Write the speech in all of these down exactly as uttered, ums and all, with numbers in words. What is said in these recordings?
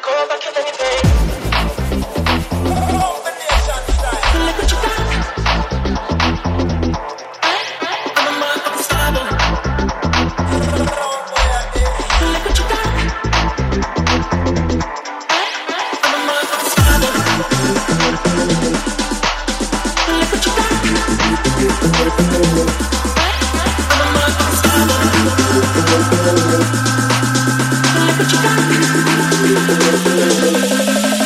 Look what you got.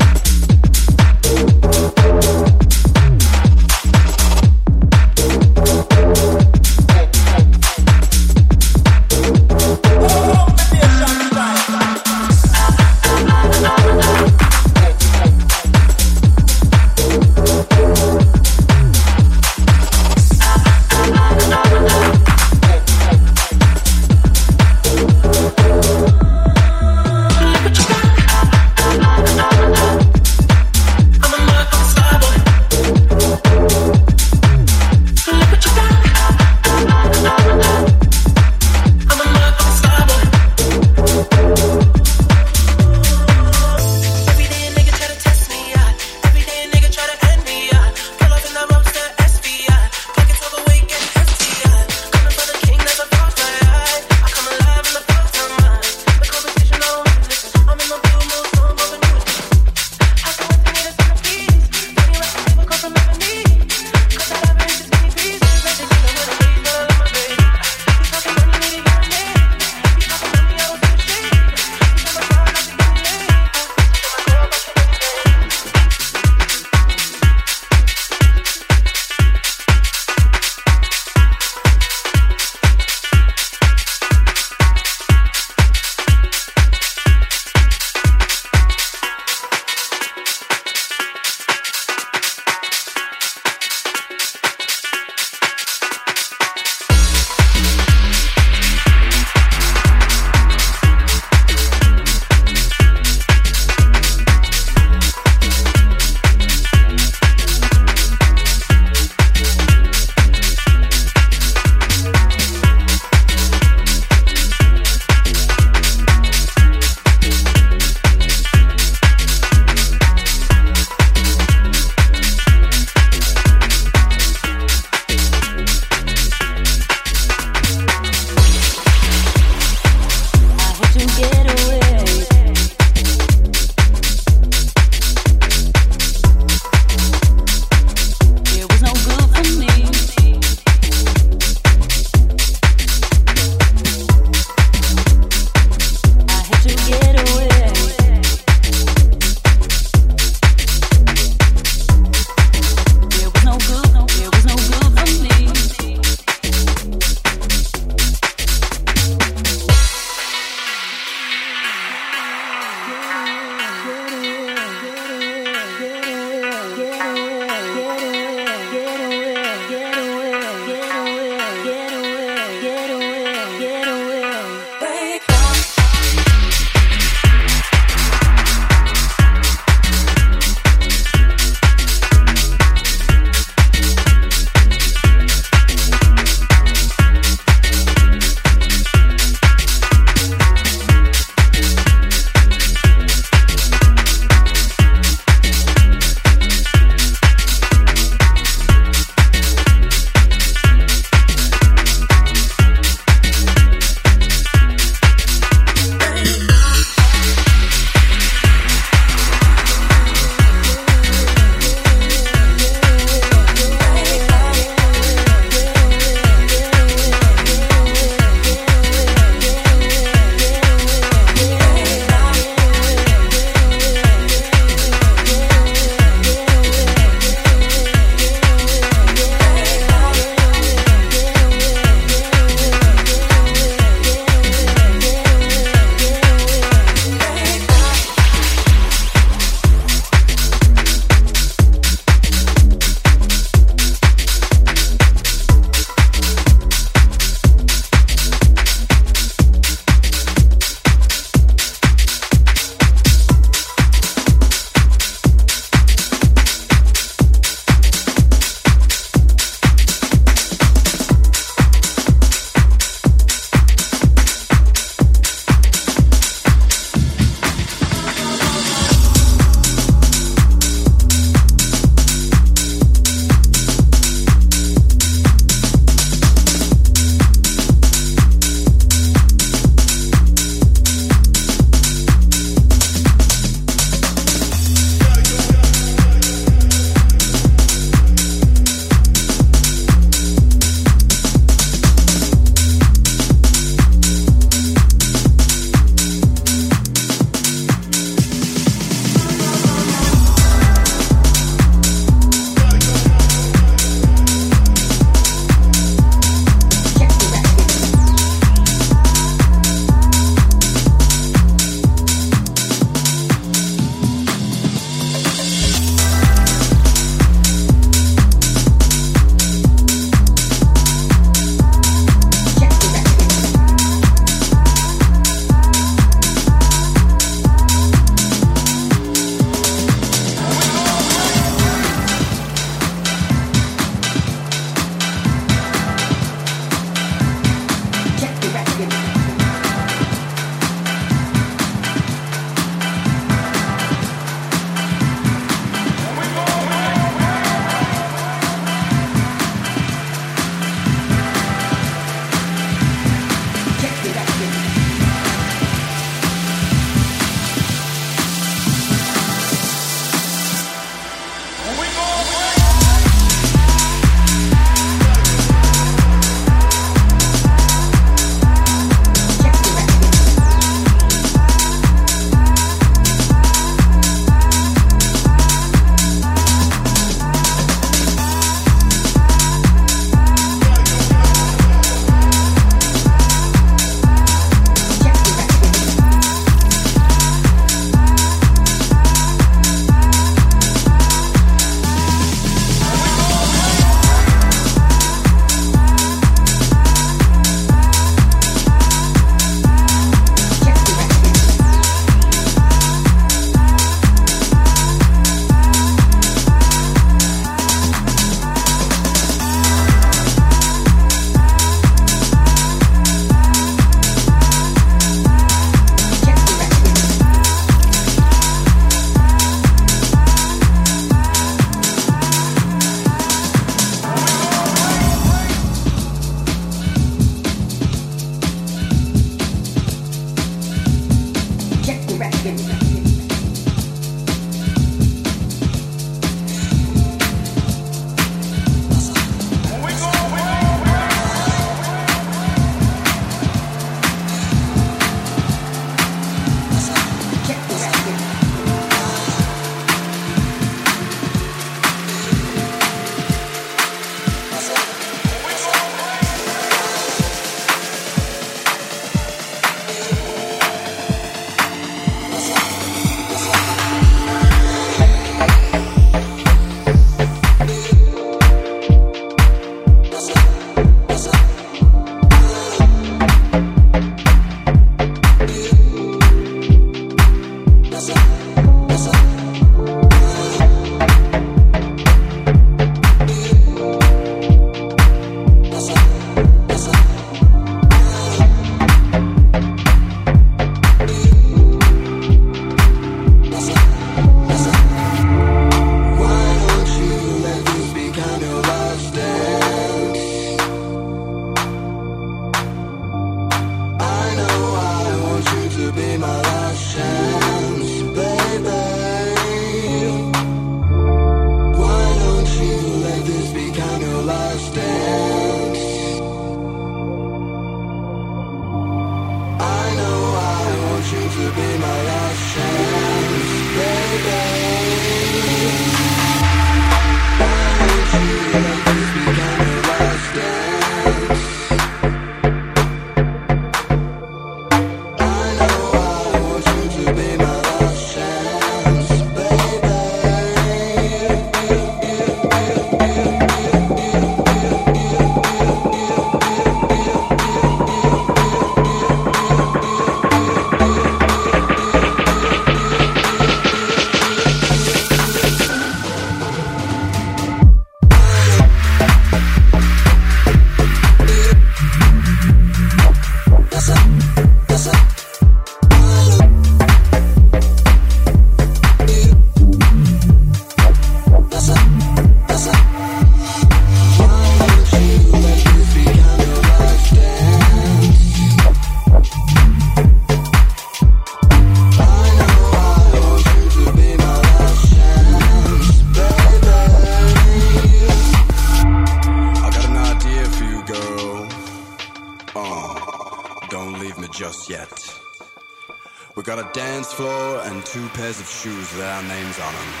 the just yet. We got a dance floor and two pairs of shoes with our names on them.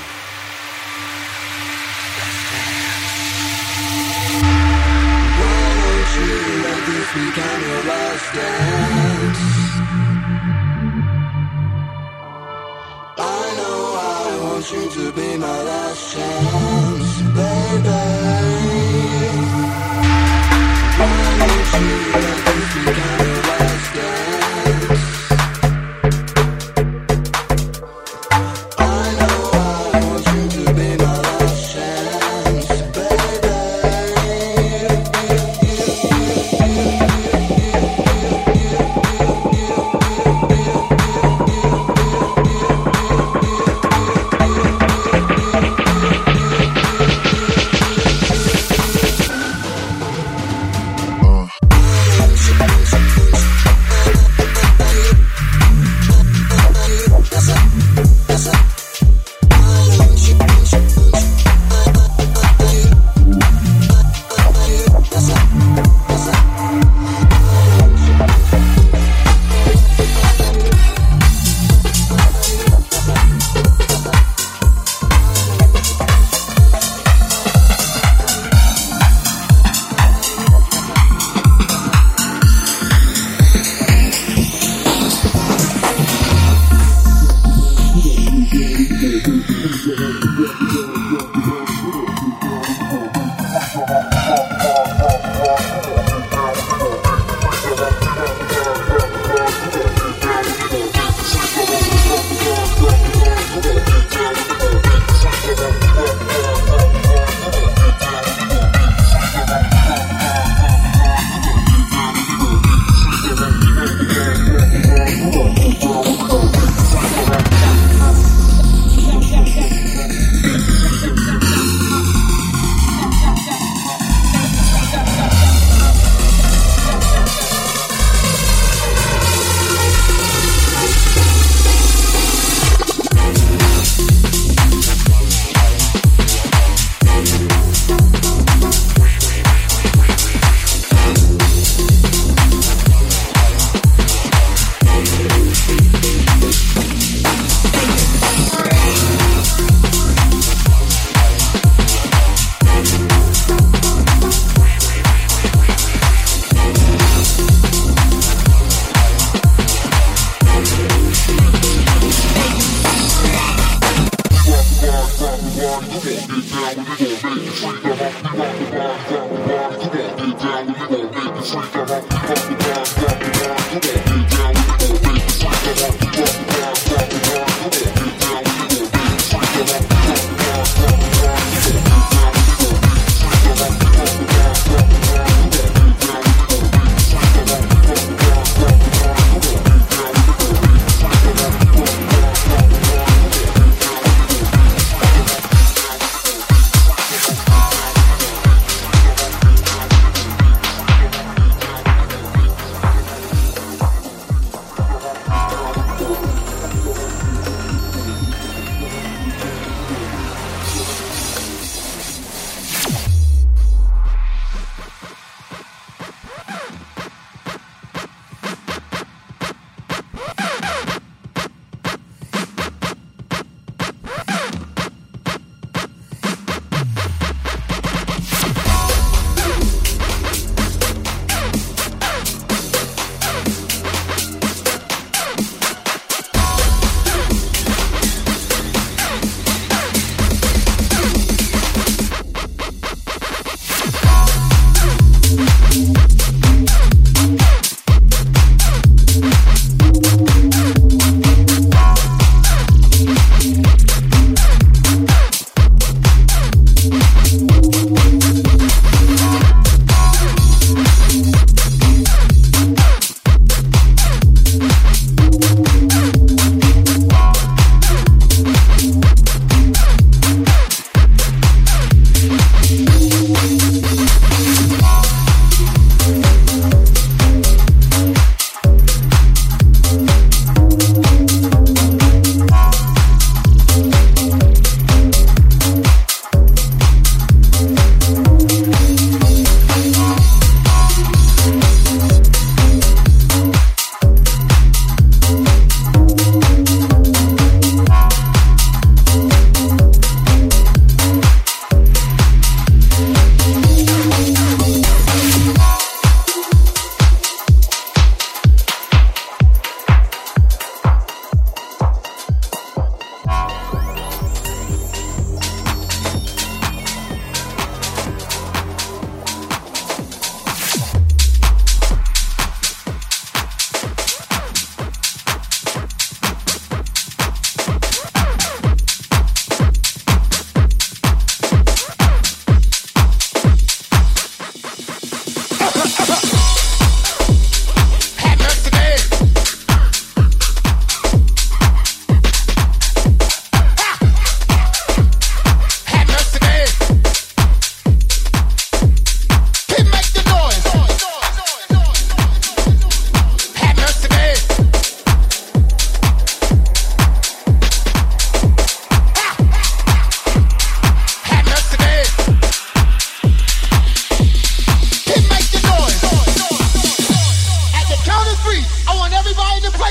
Why don't you let this become your last dance? I know I want you to be my last chance, baby. Why don't you let this become your last dance? I know I want you to be my last chance, baby.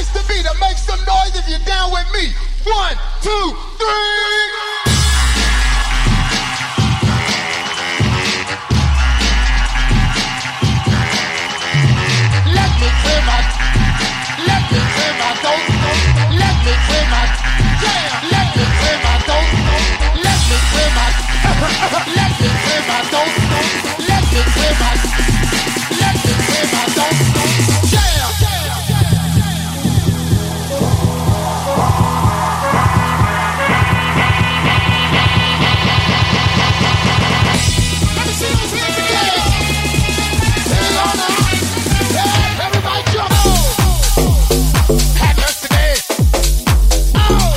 place to be to make some noise if you're down with me. One, two, three. Let me clear my, let me clear my throat. Let me clear my, yeah. Let me clear my throat. Let me clear my, let me clear my throat. Let me clear my, let me clear my throat. Yeah. Let me see those hands again. Hang on now. Yeah, everybody jump. Had yesterday. Oh,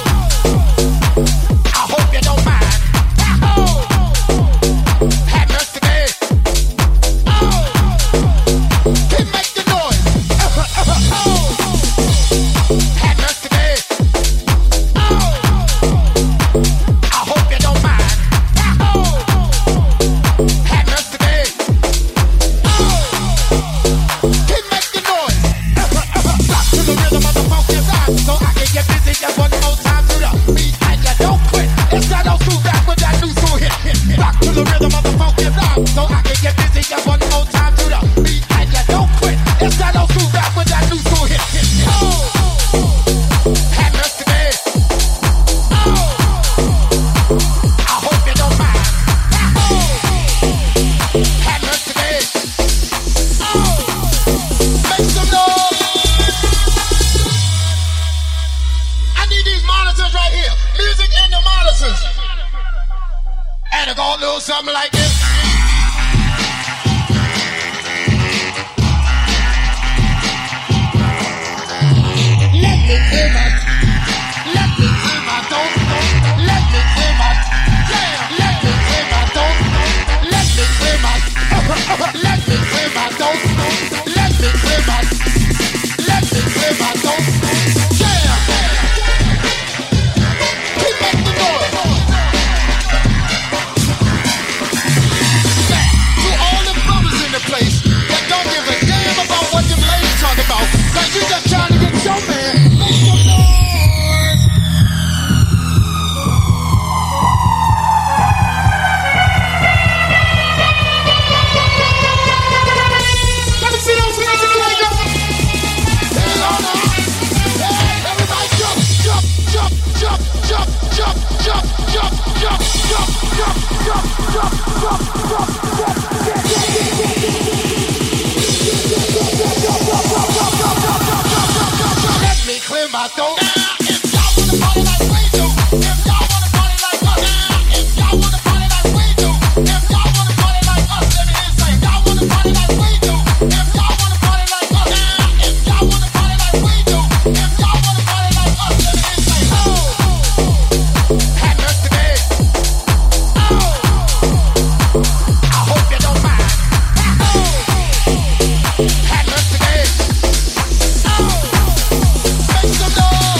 I hope you don't mind. Oh, had yesterday. Oh, can make the noise. Oh, had yesterday. Oh, I hope you don't mind. Oh, had yesterday. Oh, can make the noise. Rock to the rhythm of the funky rhyme, so I can get busy just one more time to the beat and you don't quit. It's that old school back with that new school hit. Rock to the rhythm of the funky rhyme, so I can get busy just one more time to the beat and you don't quit. It's that old school back with that new school hit. Oh, had yesterday. Oh, I hope you don't mind. Oh, had yesterday. Oh, make some noise. I need these monitors right here. Music in the monitors. And it go a little something like this. Let me clear my, let me clear my throat. Let me clear my, yeah. Let me clear my throat. Let me clear my, let me clear my throat. Let me clear my, let me clear my throat. Yeah. Keep making the noise. To all the brothers in the place that don't give a damn about what them ladies talk about, cause you just trying to get your man. Make some noise. Let me see those hands again, yo. Hang on now. Yeah, everybody jump, jump, jump, jump, jump, jump, jump, jump, jump, jump, jump, jump, jump, jump, jump. Let me clear my throat. If y'all wanna party like we do, if y'all wanna party like us, if y'all wanna party like we do, if y'all wanna party like us, let me hear you say, y'all wanna party like we do, if y'all wanna party like us, if y'all wanna party like we do, if y'all wanna party like us, let me hear you say, oh, had yesterday. Oh, I hope you don't mind. Oh, had yesterday. Oh, make some noise.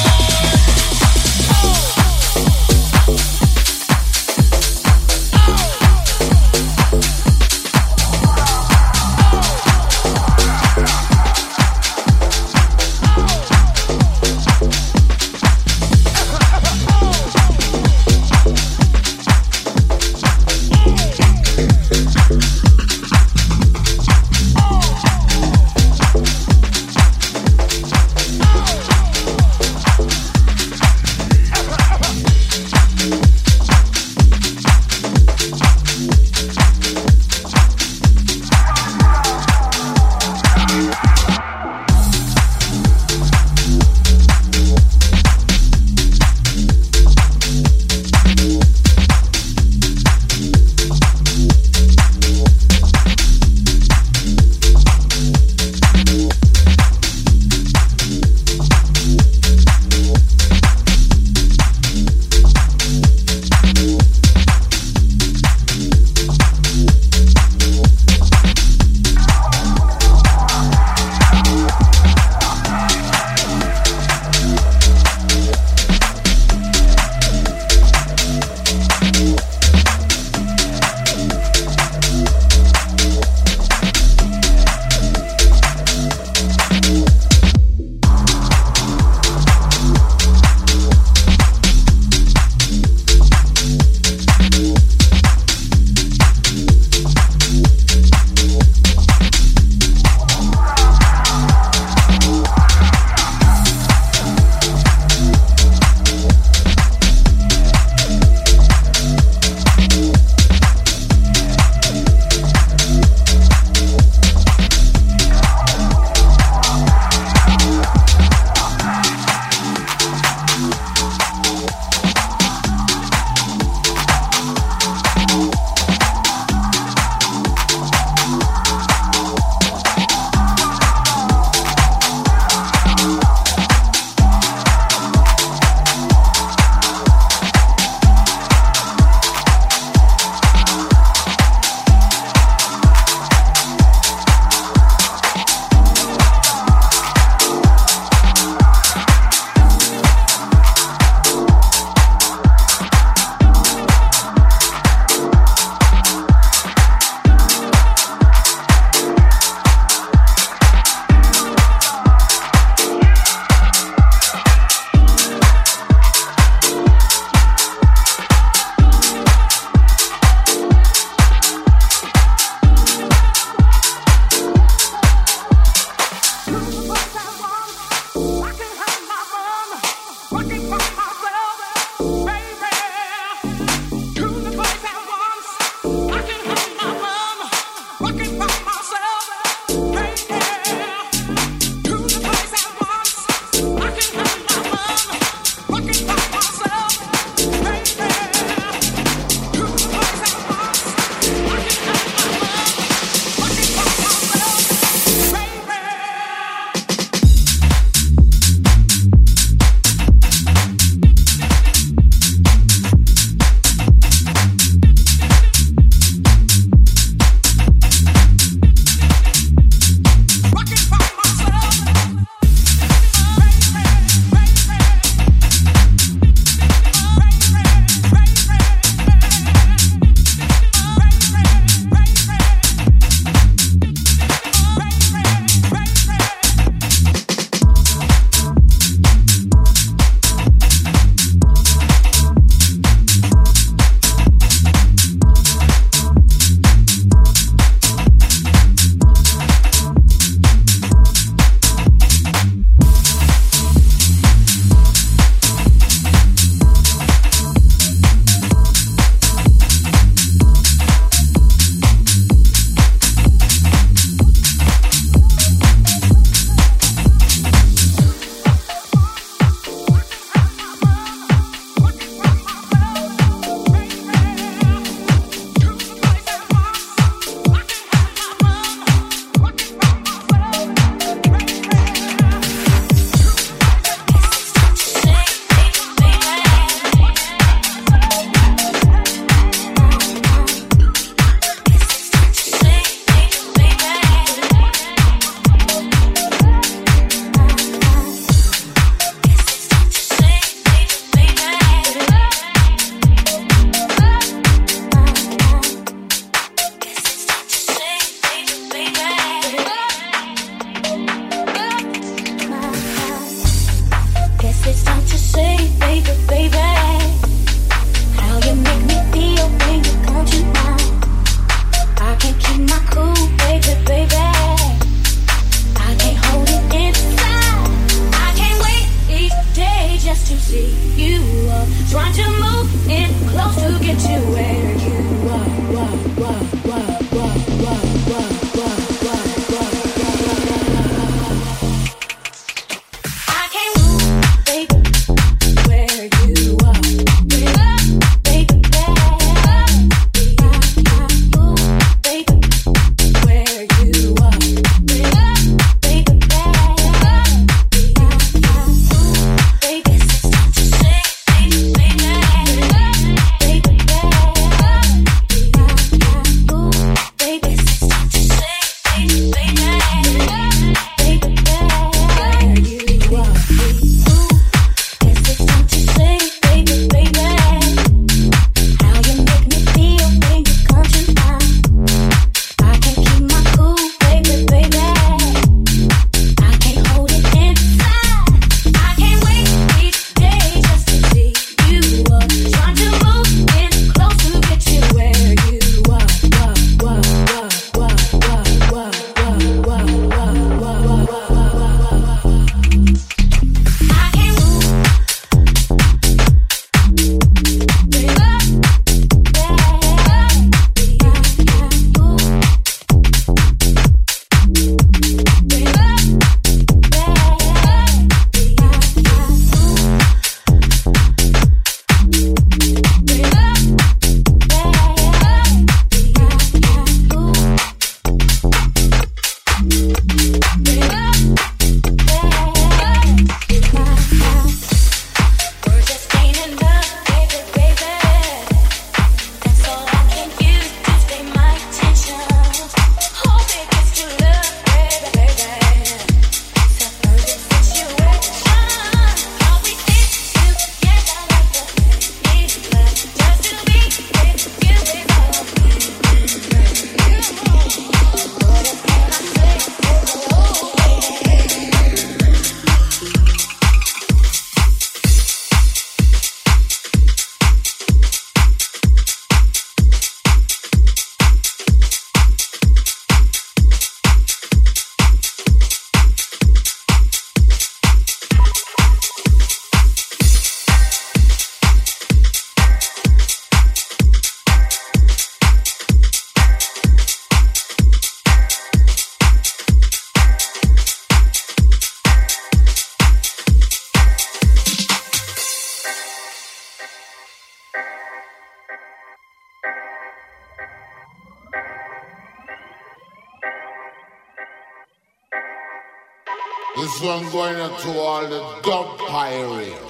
This one going out to all the dub pirates.